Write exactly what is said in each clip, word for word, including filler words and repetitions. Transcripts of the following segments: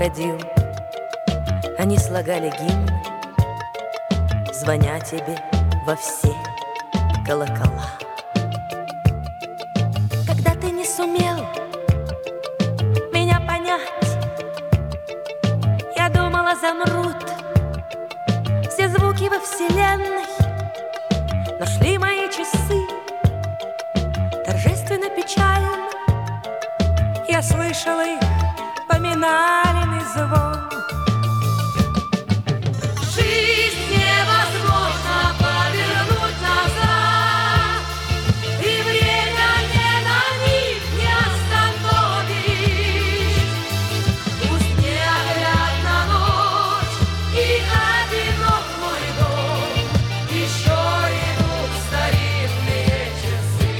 входил, они слагали гимн, звоня тебе во все колокола. Когда ты не сумел меня понять, я думала, замрут все звуки во вселенной, но шли мои часы торжественно печально. Я слышала их поминальный звон. Жизнь невозможно повернуть назад, и время не на миг не остановишь. Пусть неоглядна ночь и одинок мой дом, еще идут старинные часы.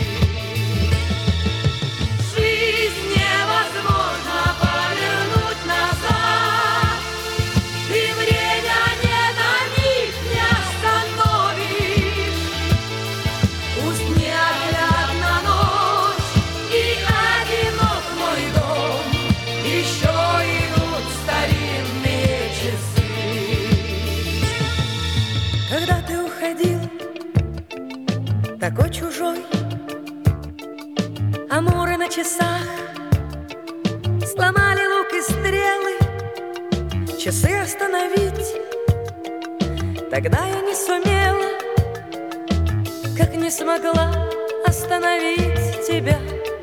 Жизнь невозможно повернуть назад, и время не на миг не остановишь. Пусть неоглядна ночь и одинок мой дом, еще идут старинные часы. Когда ты уходил, такой чужой, амуры на часах сломали лук и стрелы, часы остановить тогда я не сумела, как не смогла остановить тебя.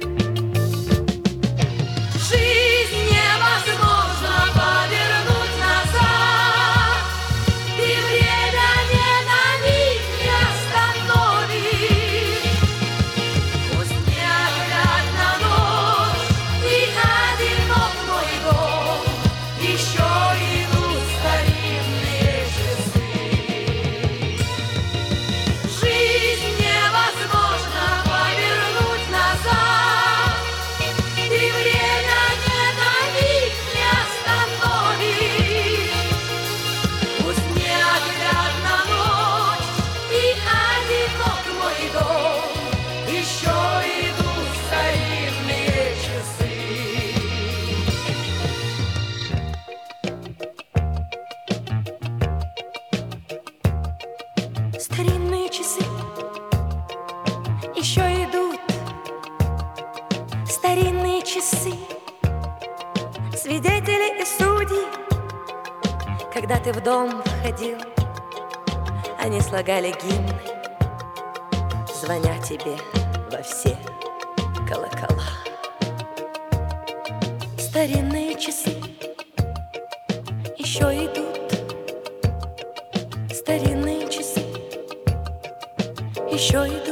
Жизнь невозможно повернуть назад, и время не на миг не остановишь. Пусть неоглядна ночь и одинок мой дом, еще идут старинные часы. Жизнь невозможно повернуть назад, и время не на миг не остановишь. Пусть неоглядна ночь и одинок мой дом, еще идут старинные часы. Старинные часы еще идут, старинные часы, свидетели и судьи. Когда ты в дом входил, они слагали гимны, звоня тебе во все колокола. Старинные часы еще идут, старинные часы еще идут.